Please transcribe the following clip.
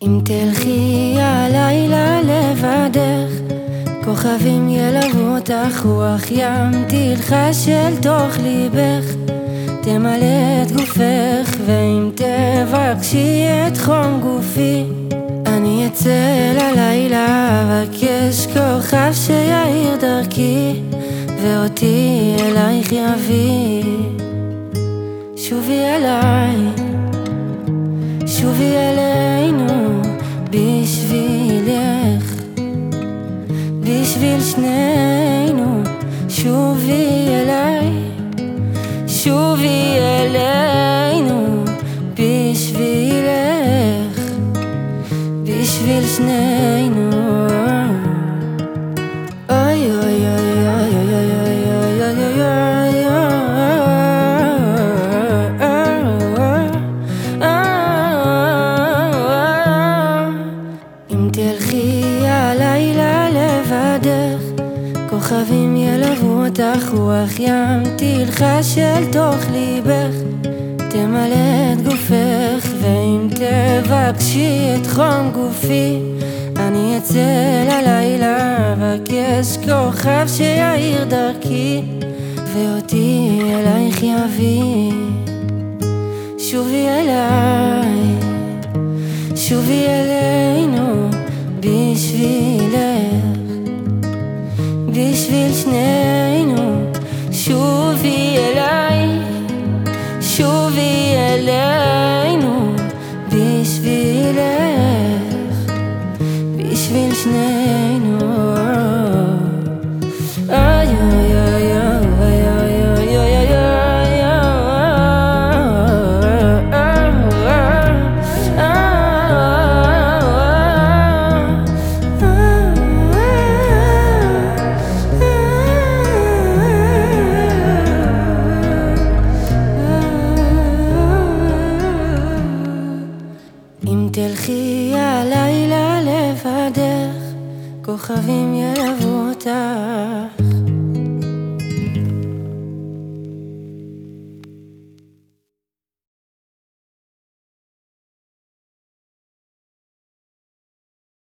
אם תלכי הלילה לבדך, כוכבים ילוו אותך, רוח ים תלחש אל תוך ליבך, תמלא את גופך, ואם תבקשי את חום גופי, אני אצא ללילה אבקש כוכב שיאיר דרכי, ואותי אלייך יביא. שובי אליי, שובי אלינו, בשבילך, בשביל שנינו. שובי אליי, שובי אלינו, בשבילך, בשביל שנינו. אוי אוי אוי אוי אוי אוי אוי אוי אם תלכי הלילה לבדך, כוכבים ילוו אותך, רוח ים תלחש אל תוך ליבך, תמלא את גופך, ואם תבקשי את חום גופי, אני אצא ללילה אבקש כוכב שיאיר דרכי, ואותי אלייך יביא. שובי אליי, שובי אלינו, בשבילך, בשביל שנינו. שובי אליי, שובי אלינו, בשבילך, בשביל שנינו. אוי אוי אוי אוי אוי אוי אוי אם תלכי הלילה לבדך, כוכבים ילוו אותך.